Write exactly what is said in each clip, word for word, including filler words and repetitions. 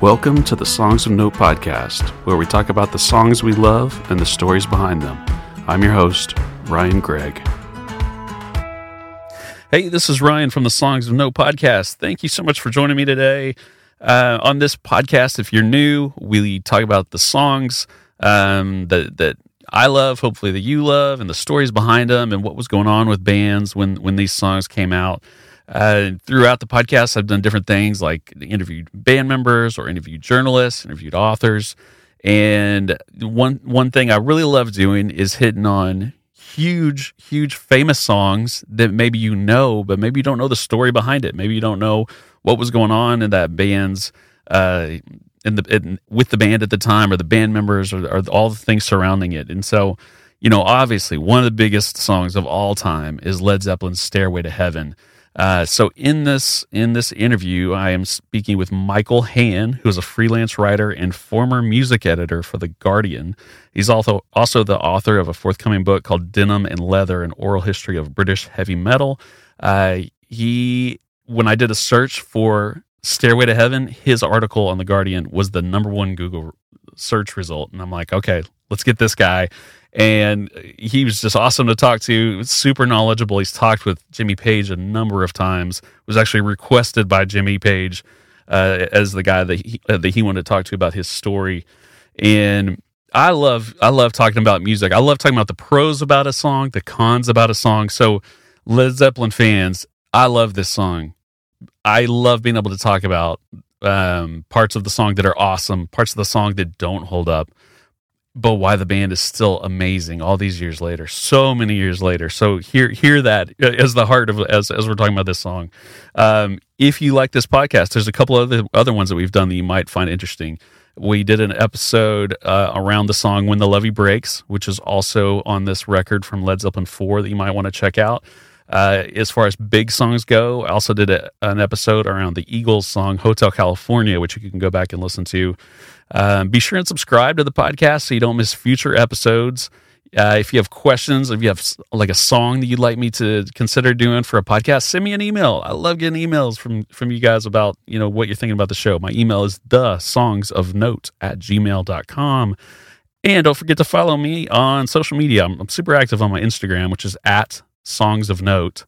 Welcome to the Songs of Note podcast, where we talk about the songs we love and the stories behind them. I'm your host, Ryan Gregg. Hey, this is Ryan from the Songs of Note podcast. Thank you so much for joining me today. Uh, on this podcast, if you're new, we talk about the songs um, that that I love, hopefully that you love, and the stories behind them, and what was going on with bands when when these songs came out. Uh, throughout the podcast, I've done different things like interviewed band members or interviewed journalists, interviewed authors. And one one thing I really love doing is hitting on huge, huge famous songs that maybe you know, but maybe you don't know the story behind it. Maybe you don't know what was going on in that band's, uh, in the in, with the band at the time, or the band members, or, or all the things surrounding it. And so, you know, obviously one of the biggest songs of all time is Led Zeppelin's Stairway to Heaven. Uh, so in this in this interview, I am speaking with Michael Hann, who is a freelance writer and former music editor for The Guardian. He's also also the author of a forthcoming book called Denim and Leather: An Oral History of British Heavy Metal. Uh, he, when I did a search for Stairway to Heaven, his article on The Guardian was the number one Google search result, and I'm like, okay, let's get this guy. And he was just awesome to talk to, super knowledgeable. He's talked with Jimmy Page a number of times, was actually requested by Jimmy Page uh, as the guy that he, uh, that he wanted to talk to about his story. And I love I love talking about music. I love talking about the pros about a song, the cons about a song. So Led Zeppelin fans, I love this song. I love being able to talk about um, parts of the song that are awesome, parts of the song that don't hold up, but why the band is still amazing all these years later, so many years later. So hear hear that as the heart of as as we're talking about this song. Um, if you like this podcast, there's a couple of other other ones that we've done that you might find interesting. We did an episode uh, around the song "When the Levee Breaks," which is also on this record from Led Zeppelin four that you might want to check out. Uh, as far as big songs go, I also did a, an episode around the Eagles song "Hotel California," which you can go back and listen to. Um, be sure and subscribe to the podcast so you don't miss future episodes. Uh, if you have questions, if you have like a song that you'd like me to consider doing for a podcast, send me an email. I love getting emails from, from you guys about, you know, what you're thinking about the show. My email is the songs of note at gmail dot com. And don't forget to follow me on social media. I'm, I'm super active on my Instagram, which is at songs of note.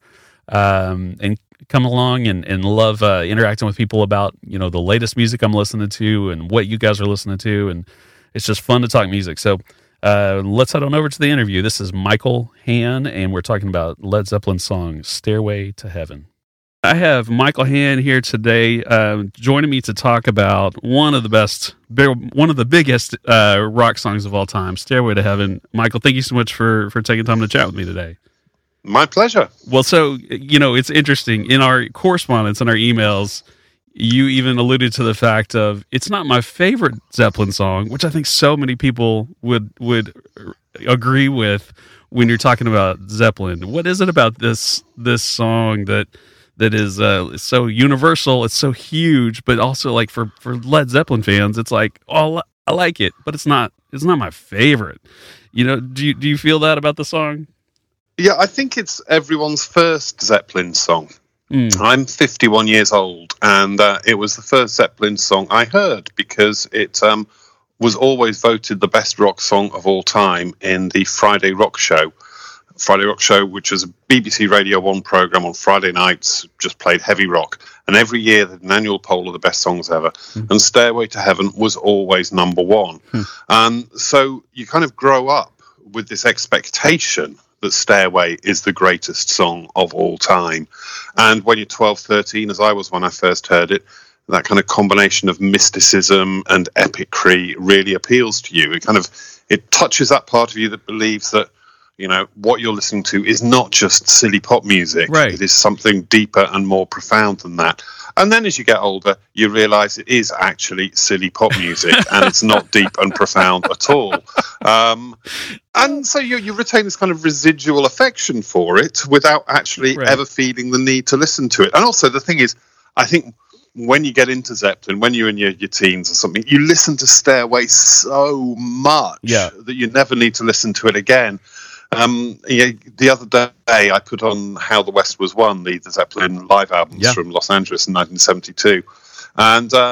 Um, and come along and, and love uh, interacting with people about, you know, the latest music I'm listening to and what you guys are listening to. And it's just fun to talk music. So uh, let's head on over to the interview. This is Michael Hann, and we're talking about Led Zeppelin's song Stairway to Heaven. I have Michael Hann here today uh, joining me to talk about one of the best, one of the biggest uh, rock songs of all time, Stairway to Heaven. Michael, thank you so much for, for taking time to chat with me today. My pleasure. Well, so, you know, it's interesting. In our correspondence, in our emails, you even alluded to the fact of, it's not my favorite Zeppelin song, which I think so many people would would agree with when you're talking about Zeppelin. What is it about this this song that that is uh, so universal, it's so huge, but also, like, for, for Led Zeppelin fans, it's like, oh, I like it, but it's not it's not my favorite. You know, do you, do you feel that about the song? Yeah, I think it's everyone's first Zeppelin song. Mm. I'm fifty-one years old, and uh, it was the first Zeppelin song I heard because it um, was always voted the best rock song of all time in the Friday Rock Show. Friday Rock Show, which was a B B C Radio one program on Friday nights, just played heavy rock. And every year they had an annual poll of the best songs ever. Mm. And Stairway to Heaven was always number one. Mm. Um, so you kind of grow up with this expectation that Stairway is the greatest song of all time. And when you're twelve, thirteen, as I was when I first heard it, that kind of combination of mysticism and epicry really appeals to you. It kind of, it touches that part of you that believes that, you know, what you're listening to is not just silly pop music. Right. It is something deeper and more profound than that. And then as you get older, you realize it is actually silly pop music and it's not deep and profound at all. Um, and so you, you retain this kind of residual affection for it without actually right. ever feeling the need to listen to it. And also the thing is, I think when you get into Zeppelin, when you're in your, your teens or something, you listen to Stairway so much yeah. that you never need to listen to it again. Um, yeah, the other day I put on How the West Was Won, the, the Zeppelin live albums yeah. from Los Angeles in nineteen seventy-two. And uh,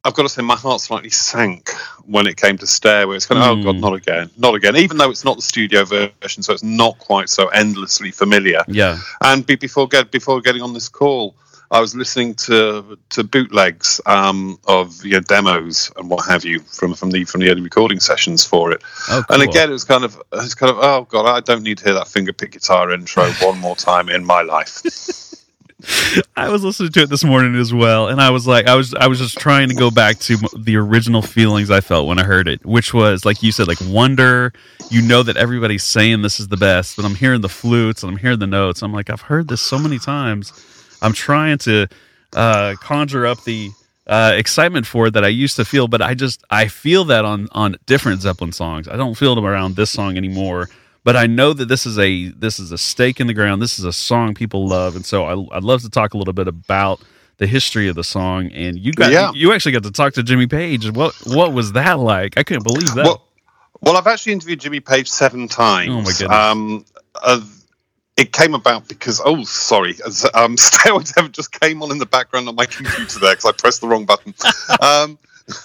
I've got to say, my heart slightly sank when it came to Stairway. It's kind of, mm. oh God, not again, not again. Even though it's not the studio version, so it's not quite so endlessly familiar. Yeah. And be, before get before getting on this call, I was listening to to bootlegs um, of you know, demos and what have you from, from the from the early recording sessions for it. Oh, cool. And again, it was kind of it's kind of oh God, I don't need to hear that fingerpick guitar intro one more time in my life. I was listening to it this morning as well, and I was like, I was, I was just trying to go back to the original feelings I felt when I heard it, which was, like you said, like wonder. You know that everybody's saying this is the best, but I'm hearing the flutes and I'm hearing the notes. I'm like, I've heard this so many times. I'm trying to uh, conjure up the uh, excitement for it that I used to feel, but I just, I feel that on on different Zeppelin songs. I don't feel it around this song anymore. But I know that this is a this is a stake in the ground. This is a song people love, and so I, I'd love to talk a little bit about the history of the song. And you got yeah. you, you actually got to talk to Jimmy Page. What what was that like? I couldn't believe that. Well, well I've actually interviewed Jimmy Page seven times. Oh my goodness! Um, uh, it came about because oh sorry, um, Stairway to Heaven just came on in the background on my computer there because I pressed the wrong button. um,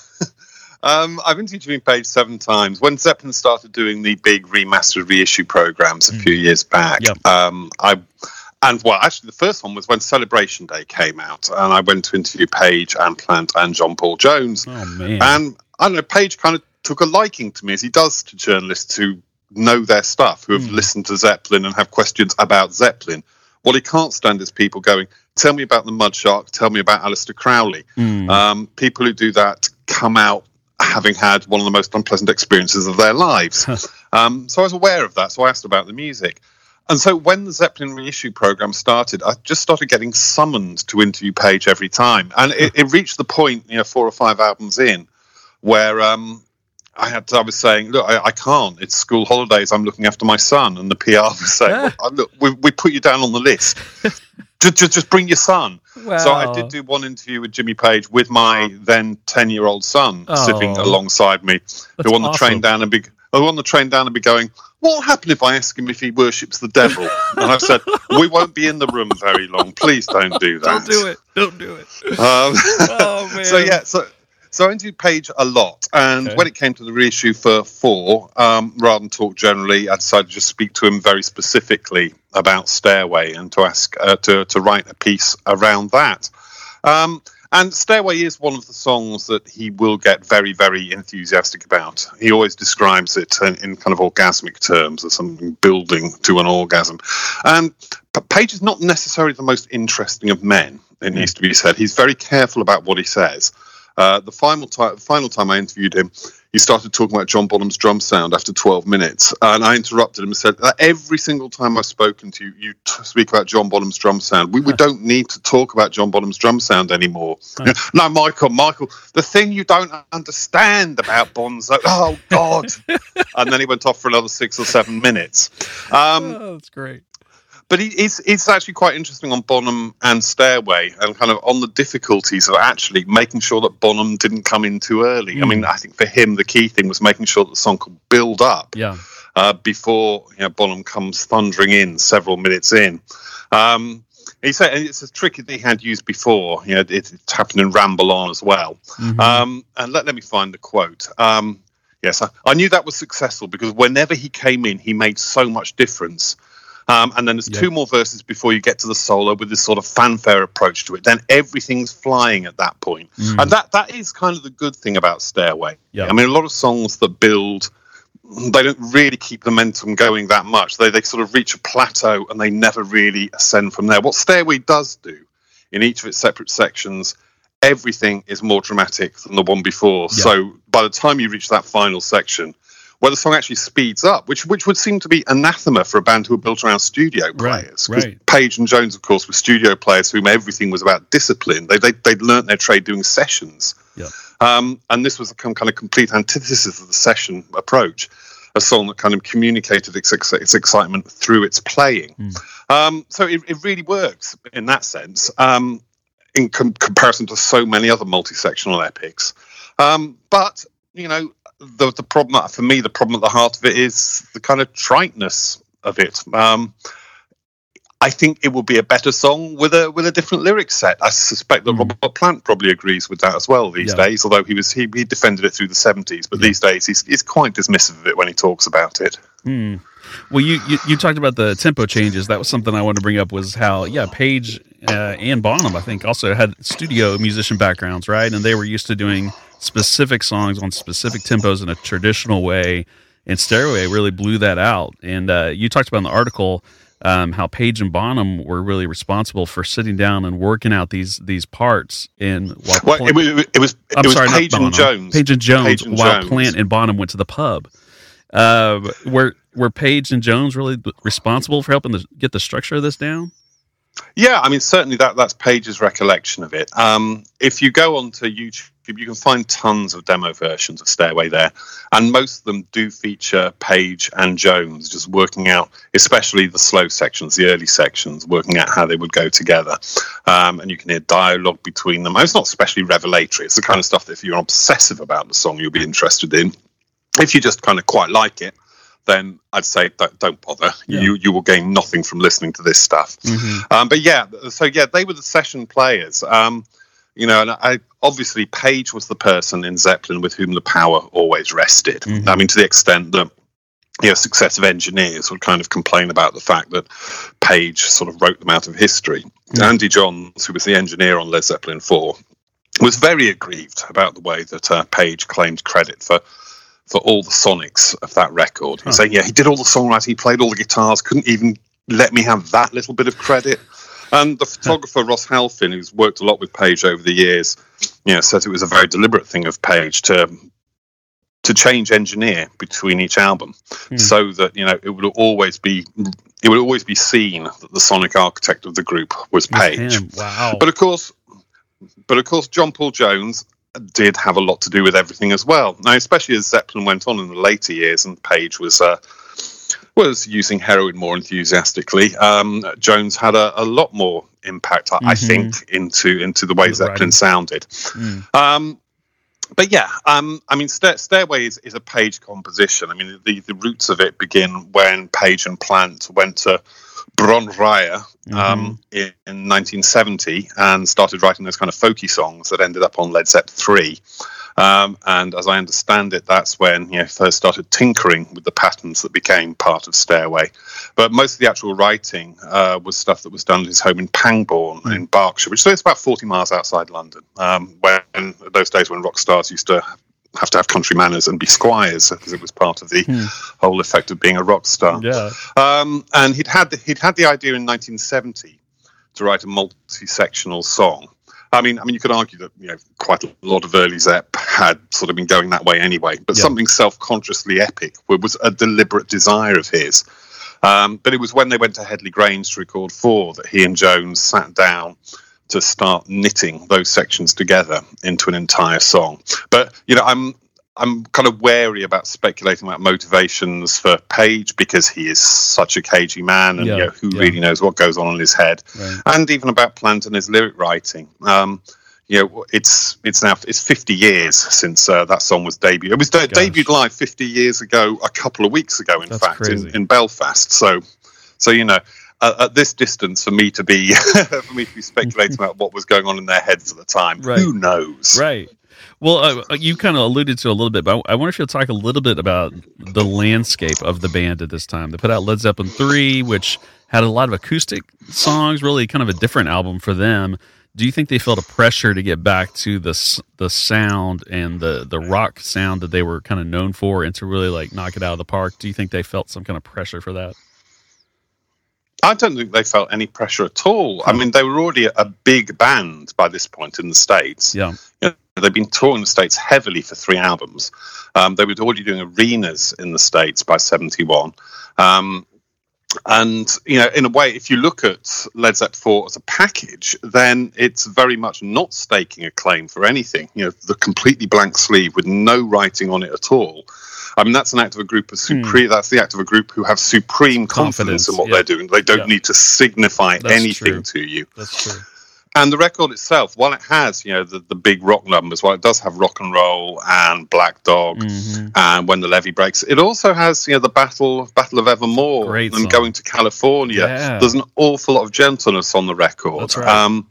Um, I've interviewed Jimmy Page seven times. When Zeppelin started doing the big remastered reissue programs a mm. few years back, yep. um, I and well, actually, the first one was when Celebration Day came out, and I went to interview Page and Plant and John Paul Jones. Oh man! And I don't know, Page kind of took a liking to me, as he does to journalists who know their stuff, who have mm. listened to Zeppelin and have questions about Zeppelin. What he can't stand is people going, "Tell me about the Mudshark. Tell me about Aleister Crowley." Mm. Um, people who do that come out having had one of the most unpleasant experiences of their lives. um, so I was aware of that, so I asked about the music. And so when the Zeppelin reissue program started, I just started getting summoned to interview Page every time. And it, it reached the point, you know, four or five albums in, where um, I had to, I was saying, look, I, I can't. It's school holidays. I'm looking after my son. And the P R was saying, yeah. well, look, we, we put you down on the list. just, just, just bring your son. Wow. So I did do one interview with Jimmy Page with my then ten-year-old son oh. sitting alongside me, That's who on the awesome. train down and be who on the train down and be going, "What will happen if I ask him if he worships the devil?" And I've said, "We won't be in the room very long. Please don't do that. Don't do it. Don't do it." Um, oh man. So yeah. So. So I interviewed Page a lot, and okay. when it came to the reissue for four, um, rather than talk generally, I decided to just speak to him very specifically about Stairway and to ask uh, to to write a piece around that. Um, and Stairway is one of the songs that he will get very, very enthusiastic about. He always describes it in, in kind of orgasmic terms as something building to an orgasm. And Page is not necessarily the most interesting of men, it needs to be said. He's very careful about what he says. Uh, the final time, final time I interviewed him, he started talking about John Bonham's drum sound after twelve minutes, and I interrupted him and said, "Every single time I've spoken to you, you t- speak about John Bonham's drum sound. We, we don't need to talk about John Bonham's drum sound anymore." Huh. No, Michael, Michael, the thing you don't understand about Bonzo. Oh God! And then he went off for another six or seven minutes. Um, oh, that's great. But he, it's, it's actually quite interesting on Bonham and Stairway, and kind of on the difficulties of actually making sure that Bonham didn't come in too early. Mm. I mean, I think for him, the key thing was making sure that the song could build up yeah. uh, before you know, Bonham comes thundering in several minutes in. Um, he said it's a trick that he had used before. You know, it, it's happened in Ramble On as well. Mm-hmm. Um, and let, let me find the quote. Um, yes, I, I knew that was successful because whenever he came in, he made so much difference. Um, and then there's yeah. two more verses before you get to the solo with this sort of fanfare approach to it. Then everything's flying at that point. Mm. And that that is kind of the good thing about Stairway. Yeah. I mean, a lot of songs that build, they don't really keep the momentum going that much. They, they sort of reach a plateau and they never really ascend from there. What Stairway does do in each of its separate sections, everything is more dramatic than the one before. Yeah. So by the time you reach that final section, where the song actually speeds up, which which would seem to be anathema for a band who were built around studio players. Right, right. Page and Jones, of course, were studio players whom everything was about discipline. They, they, they'd learnt their trade doing sessions. Yeah. Um, and this was a kind of complete antithesis of the session approach, a song that kind of communicated its, its excitement through its playing. Mm. Um, so it, it really works in that sense, um, in com- comparison to so many other multi-sectional epics. Um, but, you know, The, the problem for me, the problem at the heart of it is the kind of triteness of it. Um, I think it will be a better song with a with a different lyric set. I suspect that mm. Robert Plant probably agrees with that as well these yeah. days, although he was he, he defended it through the seventies, but yeah. these days he's, he's quite dismissive of it when he talks about it. Mm. Well, you, you, you talked about the tempo changes. That was something I wanted to bring up, was how, yeah, Page uh, and Bonham, I think, also had studio musician backgrounds, right? And they were used to doing specific songs on specific tempos in a traditional way, and Stairway really blew that out. And uh, you talked about in the article um, how Page and Bonham were really responsible for sitting down and working out these these parts. In while well, Plant, it, was, it was it I'm was sorry, Page and Jones. Page and Jones, Page and while Jones. Plant and Bonham went to the pub. Uh, were were Page and Jones really responsible for helping to get the structure of this down? Yeah, I mean, certainly that that's Page's recollection of it. Um, if you go onto YouTube, you can find tons of demo versions of Stairway there, and most of them do feature Page and Jones just working out, especially the slow sections, the early sections, working out how they would go together. Um, and you can hear dialogue between them. It's not especially revelatory. It's the kind of stuff that if you're obsessive about the song, you'll be interested in. If you just kind of quite like it, then I'd say don't, don't bother. Yeah. You you will gain nothing from listening to this stuff. Mm-hmm. Um, but yeah, so yeah, they were the session players. Um, you know, and I obviously Page was the person in Zeppelin with whom the power always rested. Mm-hmm. I mean, to the extent that, you know, successive engineers would kind of complain about the fact that Page sort of wrote them out of history. Mm-hmm. Andy Johns, who was the engineer on Led Zeppelin four, was very aggrieved about the way that uh, Page claimed credit for. for all the sonics of that record. He's huh. saying, yeah, he did all the songwriting, he played all the guitars, couldn't even let me have that little bit of credit. And the photographer, Ross Halfin, who's worked a lot with Page over the years, you know, says it was a very deliberate thing of Page to to change engineer between each album, hmm. so that, you know, it would always be it would always be seen that the sonic architect of the group was Page. Wow. But of course, but of course, John Paul Jones did have a lot to do with everything as well. Now, especially as Zeppelin went on in the later years and Page was uh, was using heroin more enthusiastically, um, Jones had a, a lot more impact, I, mm-hmm. I think, into into the way the Zeppelin writing. sounded. Mm. Um, but yeah, um, I mean, Stair- Stairway is, is a Page composition. I mean, the, the roots of it begin when Page and Plant went to Bron Raya um, mm-hmm. in, in nineteen seventy and started writing those kind of folky songs that ended up on Led Zepp three. Um, and as I understand it, that's when, you know, first started tinkering with the patterns that became part of Stairway. But most of the actual writing uh, was stuff that was done at his home in Pangbourne mm-hmm. in Berkshire, which is about forty miles outside London. Um, when those days when rock stars used to have to have country manners and be squires, because it was part of the hmm. whole effect of being a rock star. Yeah. Um, and he'd had the, he'd had the idea in nineteen seventy to write a multi-sectional song. I mean, I mean, you could argue that, you know, quite a lot of early Zepp had sort of been going that way anyway. But yeah. something self-consciously epic was a deliberate desire of his. Um, but it was when they went to Headley Grange to record four that he and Jones sat down to start knitting those sections together into an entire song. But, you know, I'm I'm kind of wary about speculating about motivations for Page because he is such a cagey man, and yeah, you know, who yeah. really knows what goes on in his head, right. and even about Plant and his lyric writing. Um, you know, it's it's now it's fifty years since uh, that song was debuted. It was de- debuted live fifty years ago, a couple of weeks ago, in That's fact, in, in Belfast. So, so you know. Uh, at this distance, for me to be for me to be speculating about what was going on in their heads at the time, right. who knows? Right. Well, uh, you kind of alluded to a little bit, but I wonder if you'll talk a little bit about the landscape of the band at this time. They put out Led Zeppelin three, which had a lot of acoustic songs, really kind of a different album for them. Do you think they felt a pressure to get back to the the sound and the, the rock sound that they were kind of known for, and to really like knock it out of the park? Do you think they felt some kind of pressure for that? I don't think they felt any pressure at all. I mean, they were already a big band by this point in the States. Yeah. You know, they've been touring the States heavily for three albums. Um, they were already doing arenas in the States by seventy-one. Um, and, you know, in a way, if you look at Led Zeppelin four as a package, then it's very much not staking a claim for anything. You know, the completely blank sleeve with no writing on it at all. I mean, that's an act of a group of supreme. Hmm. That's the act of a group who have supreme confidence, confidence in what yeah. they're doing. They don't yeah. need to signify that's anything true. to you. That's true. And the record itself, while it has, you know, the, the big rock numbers, while it does have Rock and Roll and Black Dog mm-hmm. and When the Levee Breaks, it also has, you know, the Battle Battle of Evermore Great and song. Going to California. Yeah. There's an awful lot of gentleness on the record. That's right. Um,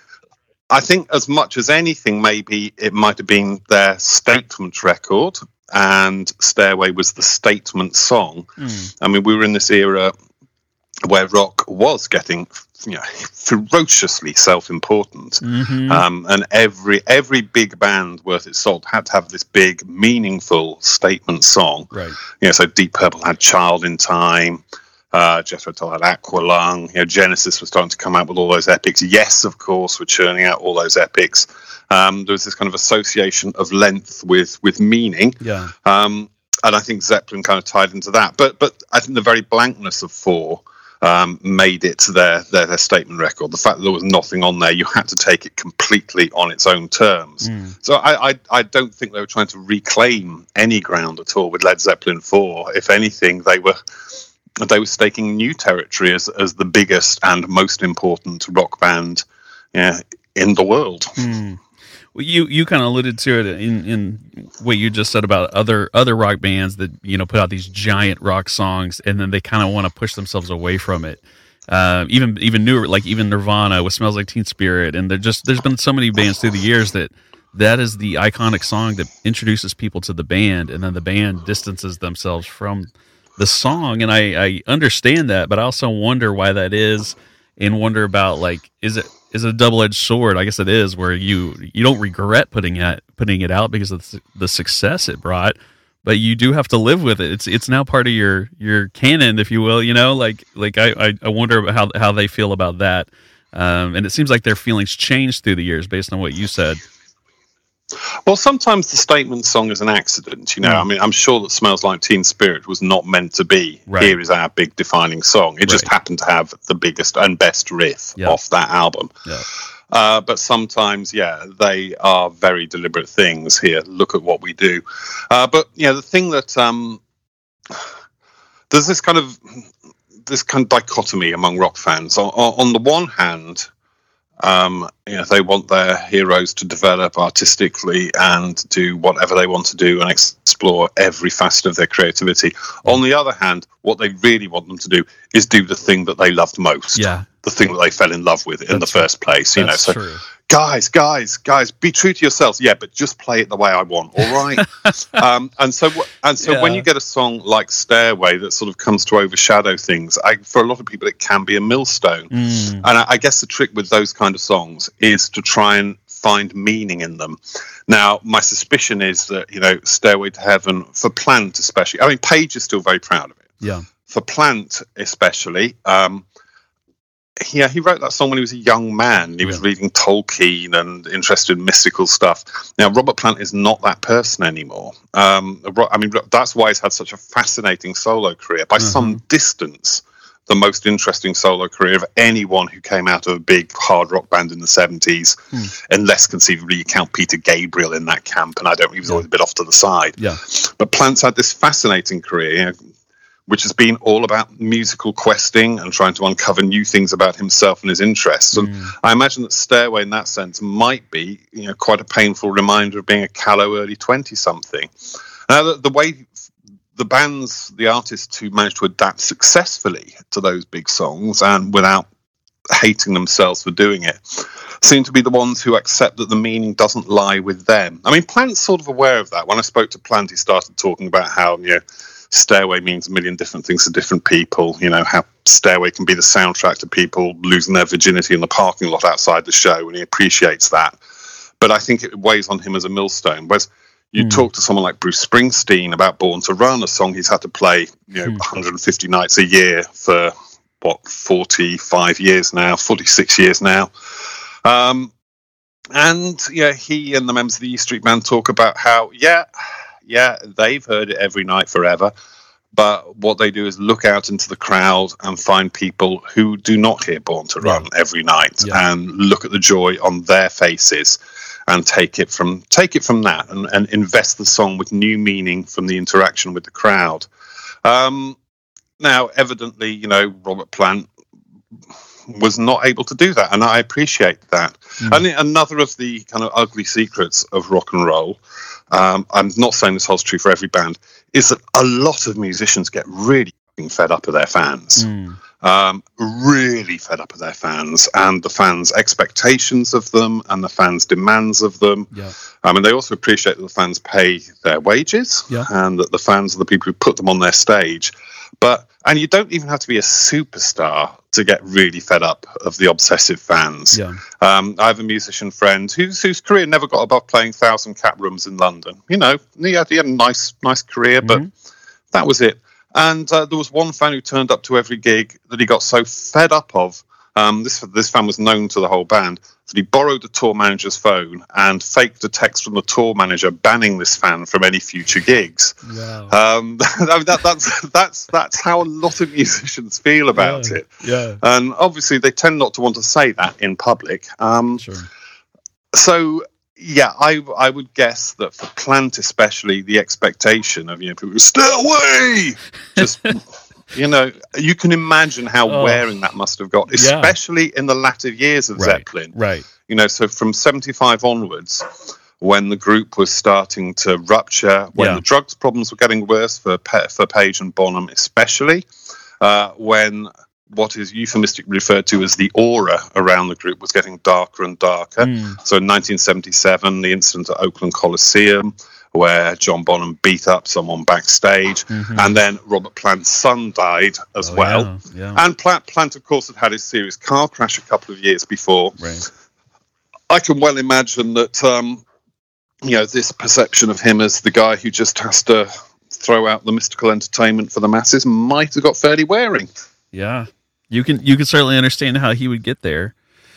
I think as much as anything, maybe it might have been their statement record, and Stairway was the statement song. Mm. I mean, we were in this era where rock was getting, you know, ferociously self-important, mm-hmm. um, and every every big band worth its salt had to have this big, meaningful statement song. Right. You know, so Deep Purple had "Child in Time," uh, Jethro Tull had "Aqualung." You know, Genesis was starting to come out with all those epics. Yes, of course, were churning out all those epics. Um, there was this kind of association of length with with meaning. Yeah. Um, and I think Zeppelin kind of tied into that. But but I think the very blankness of Four Um, made it their, their their statement record. The fact that there was nothing on there, you had to take it completely on its own terms. Mm. So I, I I don't think they were trying to reclaim any ground at all with Led Zeppelin four. If anything, they were they were staking new territory as as the biggest and most important rock band, yeah, in the world. Mm. Well, you you kind of alluded to it in, in what you just said about other other rock bands that, you know, put out these giant rock songs and then they kind of want to push themselves away from it. Uh, even even newer, like even Nirvana with "Smells Like Teen Spirit," and they're just there's been so many bands through the years that that is the iconic song that introduces people to the band, and then the band distances themselves from the song. And I, I understand that, but I also wonder why that is, and wonder about, like, is it is it a double-edged sword? I guess it is, where you you don't regret putting it putting it out because of the success it brought, but you do have to live with it. It's it's now part of your your canon, if you will. You know, like like I I wonder about how how they feel about that, um, and it seems like their feelings changed through the years based on what you said. Well, sometimes the statement song is an accident, you know. Mm. I mean, I'm sure that "Smells Like Teen Spirit" was not meant to be, right, here is our big defining song. It just right. happened to have the biggest and best riff yeah. off that album. Yeah. Uh, but sometimes, yeah, they are very deliberate things here. Look at what we do. Uh, but, yeah, the thing that... Um, there's this kind of this kind of dichotomy among rock fans. On, on the one hand... Um, you know, they want their heroes to develop artistically and do whatever they want to do and explore every facet of their creativity. On the other hand, what they really want them to do is do the thing that they loved most. Yeah. The thing that they fell in love with in That's the first place. You That's know, so true. guys, guys, guys, be true to yourselves. Yeah, but just play it the way I want. All right. um, and so, and so, yeah. when you get a song like "Stairway" that sort of comes to overshadow things, I, for a lot of people, it can be a millstone. Mm. And I, I guess the trick with those kind of songs is to try and find meaning in them. Now, my suspicion is that, you know, "Stairway to Heaven" for Plant, especially. I mean, Page is still very proud of it. Yeah. For Plant, especially. Um, Yeah, he wrote that song when he was a young man. He was yeah. reading Tolkien and interested in mystical stuff. Now, Robert Plant is not that person anymore. Um, I mean, that's why he's had such a fascinating solo career. By mm-hmm. some distance, the most interesting solo career of anyone who came out of a big hard rock band in the seventies, mm. unless conceivably you count Peter Gabriel in that camp, and I don't. He was yeah. always a bit off to the side. Yeah. But Plant's had this fascinating career, you know, which has been all about musical questing and trying to uncover new things about himself and his interests. And mm. I imagine that "Stairway" in that sense might be, you know, quite a painful reminder of being a callow early twenty-something. Now, the, the way the bands, the artists who managed to adapt successfully to those big songs and without hating themselves for doing it seem to be the ones who accept that the meaning doesn't lie with them. I mean, Plant's sort of aware of that. When I spoke to Plant, he started talking about how, you know, "Stairway" means a million different things to different people. You know, how "Stairway" can be the soundtrack to people losing their virginity in the parking lot outside the show, and he appreciates that. But I think it weighs on him as a millstone. Whereas you mm. talk to someone like Bruce Springsteen about "Born to Run," a song he's had to play, you know, mm. one hundred fifty nights a year for, what, forty-five years now, forty-six years now. Um, and, yeah, he and the members of the E Street Band talk about how, yeah... Yeah, they've heard it every night forever, but what they do is look out into the crowd and find people who do not hear "Born to Run" yeah. every night, yeah. and look at the joy on their faces and take it from take it from that and, and invest the song with new meaning from the interaction with the crowd. Um, now, evidently, you know, Robert Plant was not able to do that, and I appreciate that. Mm. And another of the kind of ugly secrets of rock and roll, um, I'm not saying this holds true for every band, is that a lot of musicians get really fed up of their fans. Mm. Um, really fed up of their fans and the fans' expectations of them and the fans' demands of them. Yeah. I mean, they also appreciate that the fans pay their wages yeah. and that the fans are the people who put them on their stage. But and you don't even have to be a superstar to get really fed up of the obsessive fans. Yeah. Um, I have a musician friend whose whose career never got above playing Thousand Cap Rooms in London. You know, he had, he had a nice nice career, but mm-hmm. that was it. And uh, there was one fan who turned up to every gig that he got so fed up of. Um, this this fan was known to the whole band, that he borrowed the tour manager's phone and faked a text from the tour manager banning this fan from any future gigs. Wow. Um, that, that's that's that's how a lot of musicians feel about yeah. it. Yeah. And obviously, they tend not to want to say that in public. Um, sure. So. Yeah, I I would guess that for Plant especially, the expectation of, you know, people stay away, just, you know, you can imagine how oh. wearing that must have got, especially yeah. in the latter years of right. Zeppelin. Right. You know, so from seventy-five onwards, when the group was starting to rupture, when yeah. the drugs problems were getting worse for for Page and Bonham especially, uh, when what is euphemistically referred to as the aura around the group was getting darker and darker. Mm. So in nineteen seventy-seven, the incident at Oakland Coliseum, where John Bonham beat up someone backstage, mm-hmm. and then Robert Plant's son died as oh, well. Yeah, yeah. And Plant, Plant, of course, had had his serious car crash a couple of years before. Right. I can well imagine that, um, you know, this perception of him as the guy who just has to throw out the mystical entertainment for the masses might have got fairly wearing. Yeah. You can you can certainly understand how he would get there.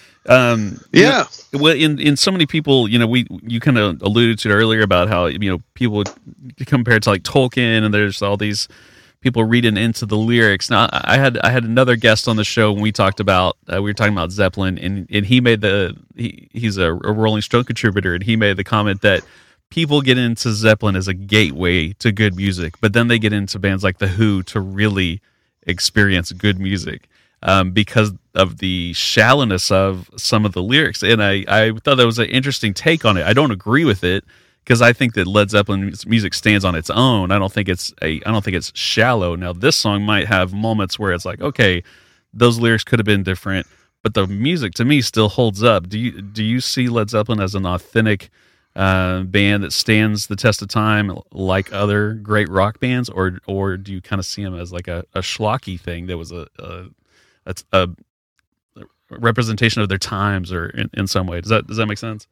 Um, yeah. You know, well, in in so many people, you know, we you kind of alluded to earlier about how, you know, people compared to like Tolkien, and there's all these people reading into the lyrics. Now, I had I had another guest on the show when we talked about uh, we were talking about Zeppelin, and and he made the he, he's a, a Rolling Stone contributor, and he made the comment that people get into Zeppelin as a gateway to good music, but then they get into bands like The Who to really experience good music. Um, because of the shallowness of some of the lyrics. And I, I thought that was an interesting take on it. I don't agree with it, because I think that Led Zeppelin's music stands on its own. I don't think it's a I don't think it's shallow. Now, this song might have moments where it's like, okay, those lyrics could have been different, but the music to me still holds up. Do you do you see Led Zeppelin as an authentic uh, band that stands the test of time like other great rock bands, or or do you kind of see them as like a, a schlocky thing that was a, a That's a representation of their times, or in, in some way? Does that does that make sense?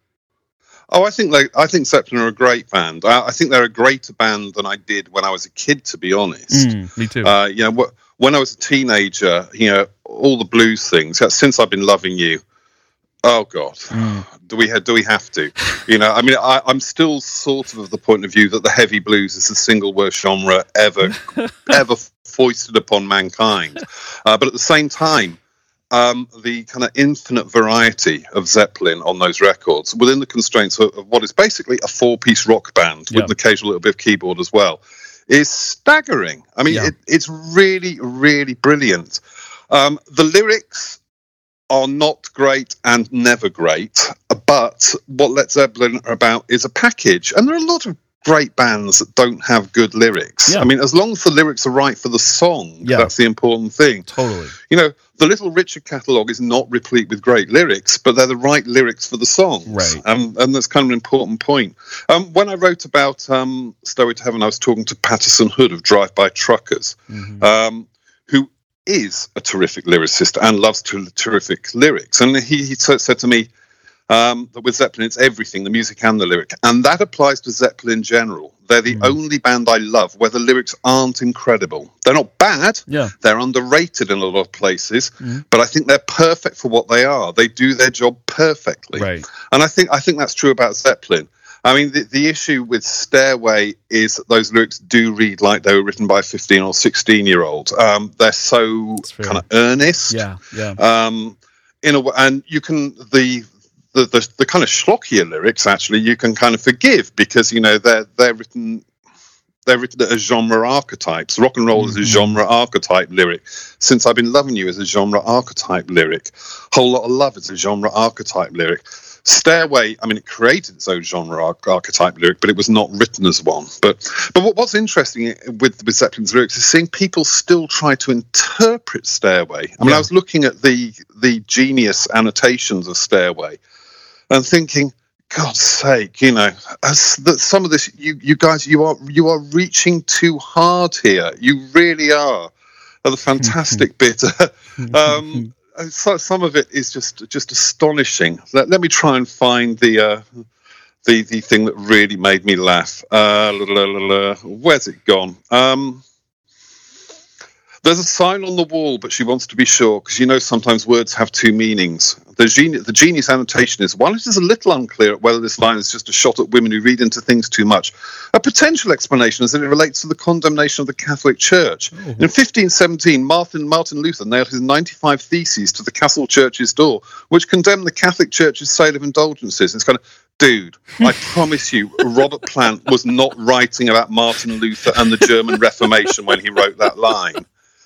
Oh, I think like I think Zeppelin are a great band. I, I think they're a greater band than I did when I was a kid, to be honest. Mm, me too. Uh, you know, wh- when I was a teenager, you know, all the blues things. Since I've been loving you, oh God, mm. do we ha- do we have to? You know, I mean, I, I'm still sort of of the point of view that the heavy blues is the single worst genre ever ever foisted upon mankind. Uh, but at the same time, um, the kind of infinite variety of Zeppelin on those records, within the constraints of, of what is basically a four-piece rock band with yeah. an occasional little bit of keyboard as well, is staggering. I mean, yeah. it, it's really, really brilliant. Um, the lyrics are not great and never great, but what Led Zeppelin are about is a package, and there are a lot of great bands that don't have good lyrics. Yeah. I mean, as long as the lyrics are right for the song, yeah. that's the important thing. Totally. You know, the Little Richard catalogue is not replete with great lyrics, but they're the right lyrics for the songs. Right. Um, and that's kind of an important point. Um, when I wrote about um, Stairway to Heaven, I was talking to Patterson Hood of Drive By Truckers, mm-hmm. um, who is a terrific lyricist and loves ter- terrific lyrics. And he, he t- said to me, Um, that with Zeppelin, it's everything, the music and the lyric. And that applies to Zeppelin in general. They're the mm. only band I love where the lyrics aren't incredible. They're not bad. Yeah. They're underrated in a lot of places, mm. but I think they're perfect for what they are. They do their job perfectly. Right. And I think I think that's true about Zeppelin. I mean, the, the issue with Stairway is that those lyrics do read like they were written by a fifteen or sixteen-year-old. Um, they're so kind of earnest. Yeah, yeah. Um, in a, and you can... the The, the the kind of schlockier lyrics, actually, you can kind of forgive because, you know, they're they're written they're written as genre archetypes. Rock and roll mm-hmm. is a genre archetype lyric. Since I've Been Loving You is a genre archetype lyric. Whole Lot of Love is a genre archetype lyric. Stairway, I mean, it created its own genre arch- archetype lyric, but it was not written as one. But but what, what's interesting with, with Zeppelin's lyrics is seeing people still try to interpret Stairway. I mean, yeah. I was looking at the the genius annotations of Stairway and thinking, God's sake, you know, as the, some of this, you you guys, you are you are reaching too hard here. You really are. The fantastic bit. um, So some of it is just just astonishing. Let, let me try and find the uh, the the thing that really made me laugh. Uh, la, la, la, la. Where's it gone? Um, there's a sign on the wall, but she wants to be sure because you know sometimes words have two meanings. The genius, the genius annotation is, while it is a little unclear whether this line is just a shot at women who read into things too much, a potential explanation is that it relates to the condemnation of the Catholic Church. Oh. In fifteen seventeen, Martin, Martin Luther nailed his ninety-five Theses to the Castle Church's door, which condemned the Catholic Church's sale of indulgences. It's kind of, dude, I promise you, Robert Plant was not writing about Martin Luther and the German Reformation when he wrote that line.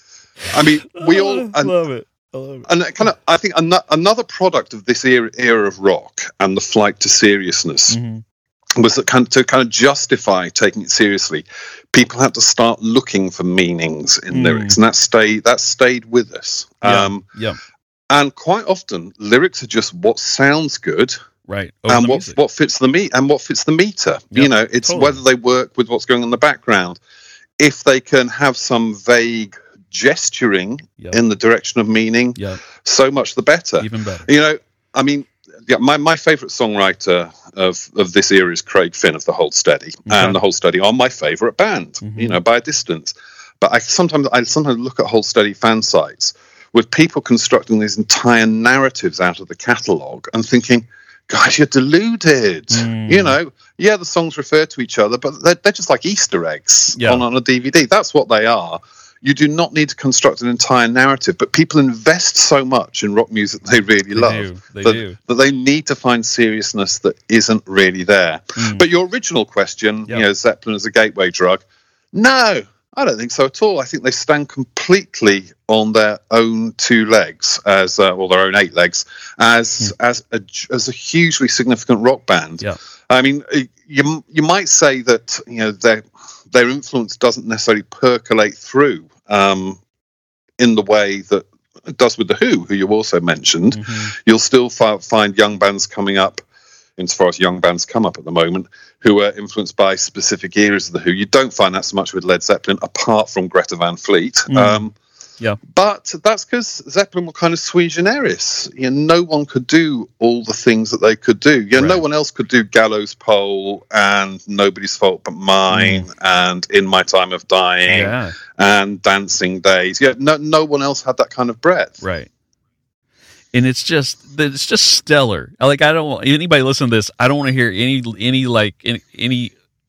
I mean, we all... I and, love it. I love it. And kind of, I think an- another product of this era, era of rock and the flight to seriousness mm-hmm. was that kind of, to kind of justify taking it seriously, people had to start looking for meanings in mm. lyrics, and that stayed that stayed with us. Yeah. Um, yeah. And quite often, lyrics are just what sounds good, right, Over and what music. what fits the meat and what fits the meter. Yep. You know, it's totally. Whether they work with what's going on in the background. If they can have some vague gesturing yep. in the direction of meaning, yep. so much the better. Even better. You know, I mean, yeah, my, my favourite songwriter of, of this era is Craig Finn of The Hold Steady, okay. and The Hold Steady are my favourite band, mm-hmm. you know, by a distance. But I sometimes I sometimes look at Hold Steady fan sites with people constructing these entire narratives out of the catalogue and thinking, guys, you're deluded. Mm. You know, yeah, the songs refer to each other, but they're, they're just like Easter eggs yeah. on, on a D V D. That's what they are. You do not need to construct an entire narrative, but people invest so much in rock music they really they love do. They that, do. that they need to find seriousness that isn't really there. Mm. But your original question, yep. you know, Zeppelin as a gateway drug, no, I don't think so at all. I think they stand completely on their own two legs, as uh, or their own eight legs, as mm. as a as a hugely significant rock band. Yeah. I mean, you you might say that you know their their influence doesn't necessarily percolate through um, in the way that it does with the Who, who you also mentioned. Mm-hmm. You'll still fi- find young bands coming up, insofar as young bands come up at the moment, who are influenced by specific eras of the Who. You don't find that so much with Led Zeppelin, apart from Greta Van Fleet. Mm. Um, yeah, but that's because Zeppelin were kind of sui generis. You know, no one could do all the things that they could do. You know, right. No one else could do Gallows Pole and Nobody's Fault But Mine mm. and In My Time of Dying yeah. and Dancing Days. Yeah, no, no one else had that kind of breadth. Right. And it's just, it's just stellar. Like, I don't want anybody listen to this. I don't want to hear any, any like, any, any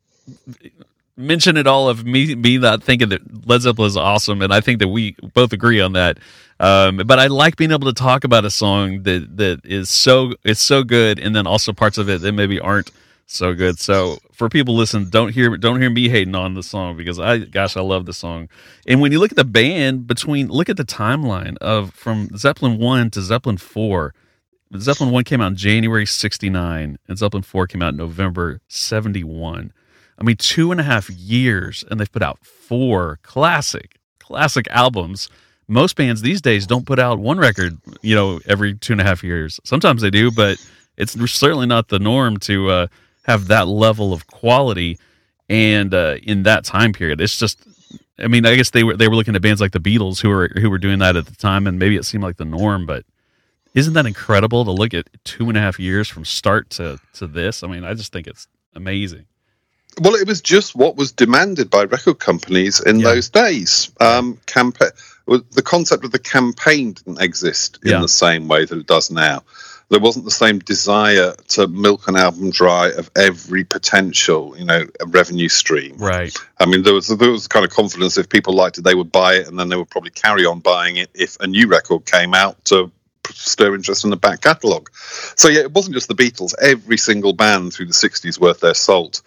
mention at all of me, me not thinking that Led Zeppelin is awesome. And I think that we both agree on that. Um, but I like being able to talk about a song that, that is so, it's so good. And then also parts of it that maybe aren't so good. So for people listening, don't hear, don't hear me hating on the song, because I, gosh, I love the song. And when you look at the band between, look at the timeline of from Zeppelin one to Zeppelin four. Zeppelin one came out in January sixty-nine and Zeppelin four came out in November seventy-one. I mean, two and a half years, and they've put out four classic, classic albums. Most bands these days don't put out one record, you know, every two and a half years. Sometimes they do, but it's certainly not the norm to uh, have that level of quality. And uh, in that time period, it's just, I mean, I guess they were they were looking at bands like the Beatles who were who were doing that at the time, and maybe it seemed like the norm. But isn't that incredible to look at two and a half years from start to to this? I mean, I just think it's amazing. Well, it was just what was demanded by record companies in yeah. those days. Um, campa- the concept of the campaign didn't exist in yeah. the same way that it does now. There wasn't the same desire to milk an album dry of every potential, you know, revenue stream. Right. I mean, there was there was kind of confidence if people liked it, they would buy it, and then they would probably carry on buying it if a new record came out to stir interest in the back catalogue. So yeah, it wasn't just the Beatles. Every single band through the sixties worth their salt,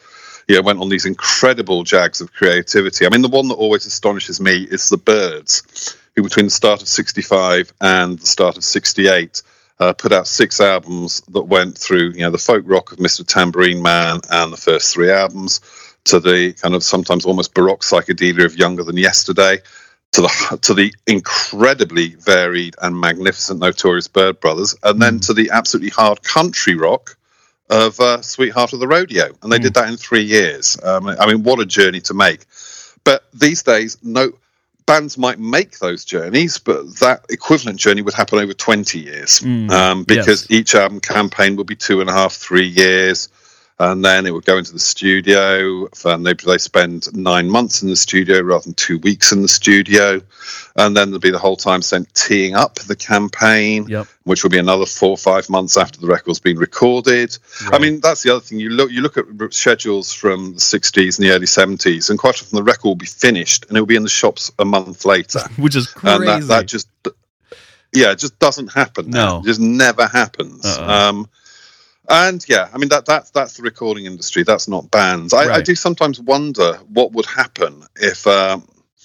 yeah, went on these incredible jags of creativity. I mean, the one that always astonishes me is the Byrds, who between the start of sixty-five and the start of sixty-eight uh, put out six albums that went through, you know, the folk rock of Mister Tambourine Man and the first three albums, to the kind of sometimes almost baroque psychedelia of Younger Than Yesterday, to the to the incredibly varied and magnificent Notorious Byrd Brothers, and then to the absolutely hard country rock of uh, Sweetheart of the Rodeo. And they mm. did that in three years. Um, I mean, what a journey to make. But these days, no bands might make those journeys, but that equivalent journey would happen over twenty years, mm. um, because yes. each album campaign would be two and a half, three years. And then it would go into the studio, and they they spend nine months in the studio rather than two weeks in the studio. And then there'll be the whole time spent teeing up the campaign, yep. which will be another four or five months after the record's been recorded. Right. I mean, that's the other thing. You look you look at schedules from the sixties and the early seventies, and quite often the record will be finished, and it will be in the shops a month later. Which is crazy. And that, that just, yeah, it just doesn't happen now. No. It just never happens. Uh-uh. Um And yeah, I mean that that's that's the recording industry. That's not bands. I, right. I do sometimes wonder what would happen if um,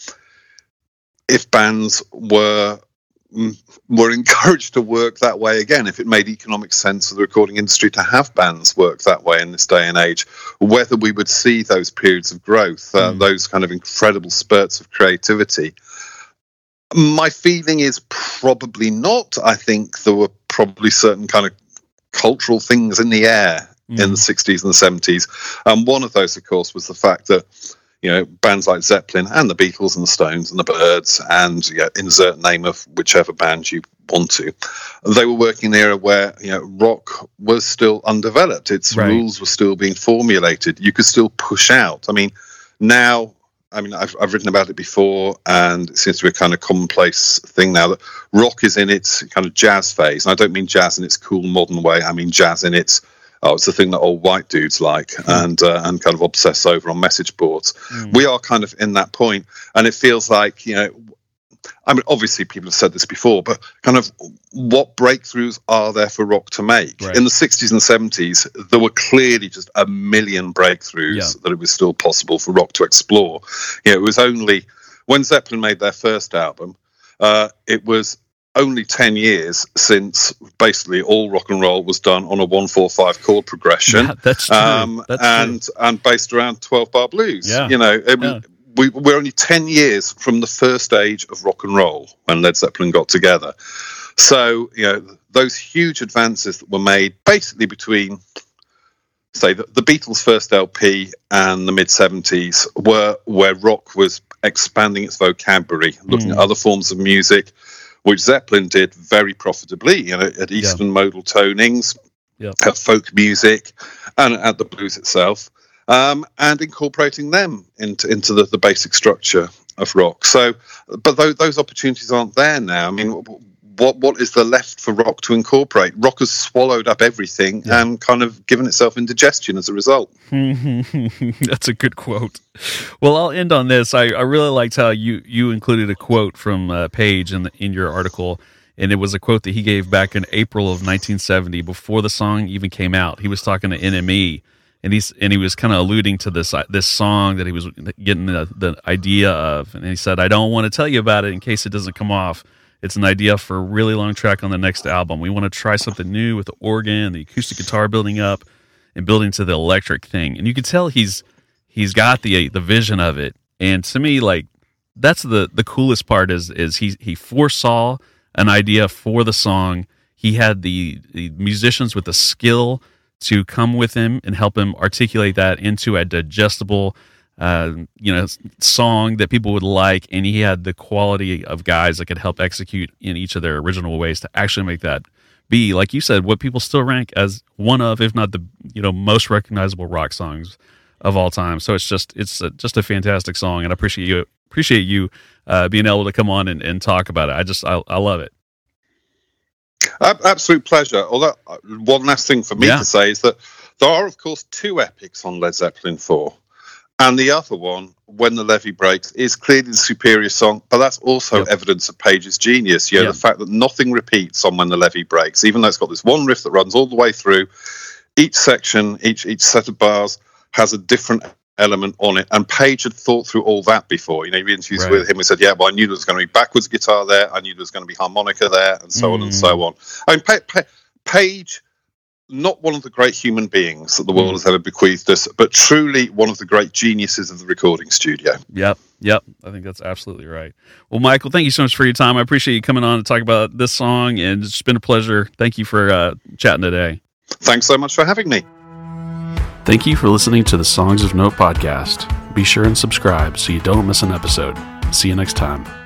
if bands were were encouraged to work that way again. If it made economic sense for the recording industry to have bands work that way in this day and age, whether we would see those periods of growth, uh, mm. those kind of incredible spurts of creativity. My feeling is probably not. I think there were probably certain kind of cultural things in the air mm. in the sixties and the seventies, and one of those, of course, was the fact that, you know, bands like Zeppelin and the Beatles and the Stones and the Byrds, and yeah, insert name of whichever band you want to, they were working in the era where, you know, rock was still undeveloped. Its right. rules were still being formulated. You could still push out. I mean, now, I mean, I've, I've written about it before, and it seems to be a kind of commonplace thing now that rock is in its kind of jazz phase. And I don't mean jazz in its cool modern way. I mean jazz in its, oh, it's the thing that old white dudes like mm. and uh, and kind of obsess over on message boards. Mm. We are kind of in that point, and it feels like, you know, I mean, obviously people have said this before, but kind of what breakthroughs are there for rock to make? Right. In the sixties and seventies, there were clearly just a million breakthroughs yeah. that it was still possible for rock to explore. You know, it was only when Zeppelin made their first album, uh, it was only ten years since basically all rock and roll was done on a one four five chord progression. Yeah, that's true. Um, that's and true. and based around twelve bar blues. Yeah. You know, it, yeah. we, we're only ten years from the first age of rock and roll when Led Zeppelin got together. So, you know, those huge advances that were made basically between, say, the, the Beatles' first L P and the mid-seventies were where rock was expanding its vocabulary, looking mm. at other forms of music, which Zeppelin did very profitably, you know, at Eastern yeah. modal tonings, yeah. at folk music, and at the blues itself. Um, and incorporating them into into the, the basic structure of rock. So, but those, those opportunities aren't there now. I mean, what what is there left for rock to incorporate? Rock has swallowed up everything yeah. and kind of given itself indigestion as a result. That's a good quote. Well, I'll end on this. I, I really liked how you, you included a quote from uh, Page in the, in your article, and it was a quote that he gave back in April of nineteen seventy, before the song even came out. He was talking to N M E. And he's and he was kind of alluding to this this song that he was getting the, the idea of, and he said, "I don't want to tell you about it in case it doesn't come off. It's an idea for a really long track on the next album. We want to try something new with the organ, the acoustic guitar building up, and building to the electric thing." And you could tell he's he's got the the vision of it. And to me, like, that's the the coolest part is is he he foresaw an idea for the song. He had the, the musicians with the skill to come with him and help him articulate that into a digestible, uh, you know, song that people would like. And he had the quality of guys that could help execute in each of their original ways to actually make that be, like you said, what people still rank as one of, if not the, you know, most recognizable rock songs of all time. So it's just, it's a, just a fantastic song, and I appreciate you, appreciate you uh, being able to come on and, and talk about it. I just, I, I love it. Absolute pleasure. Although, one last thing for me yeah. to say is that there are, of course, two epics on Led Zeppelin four. And the other one, When the Levee Breaks, is clearly the superior song, but that's also yep. evidence of Page's genius. You know, yep. the fact that nothing repeats on When the Levee Breaks, even though it's got this one riff that runs all the way through. Each section, each each set of bars has a different element on it, and Page had thought through all that before. You know, we interviewed Right. with him. We said, "Yeah, well, I knew there was going to be backwards guitar there. I knew there was going to be harmonica there, and so mm. on and so on." I mean, pa- pa- Page, not one of the great human beings that the world mm. has ever bequeathed us, but truly one of the great geniuses of the recording studio. Yep, yep. I think that's absolutely right. Well, Michael, thank you so much for your time. I appreciate you coming on to talk about this song, and it's been a pleasure. Thank you for uh, chatting today. Thanks so much for having me. Thank you for listening to the Songs of Note podcast. Be sure and subscribe so you don't miss an episode. See you next time.